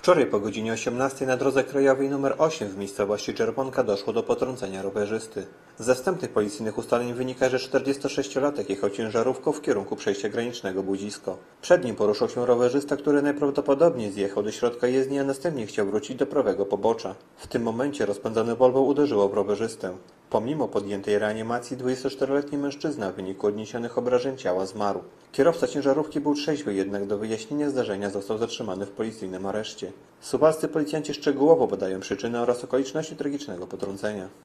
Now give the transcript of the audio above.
Wczoraj po godzinie 18 na drodze krajowej nr 8 w miejscowości Czerwonka doszło do potrącenia rowerzysty. Ze wstępnych policyjnych ustaleń wynika, że 46-latek jechał ciężarówką w kierunku przejścia granicznego Budzisko. Przed nim poruszał się rowerzysta, który najprawdopodobniej zjechał do środka jezdni, a następnie chciał wrócić do prawego pobocza. W tym momencie rozpędzone Volvo uderzyło w rowerzystę. Pomimo podjętej reanimacji 24-letni mężczyzna w wyniku odniesionych obrażeń ciała zmarł. Kierowca ciężarówki był trzeźwy, jednak do wyjaśnienia zdarzenia został zatrzymany w policyjnym areszcie. Suwalscy policjanci szczegółowo badają przyczyny oraz okoliczności tragicznego potrącenia.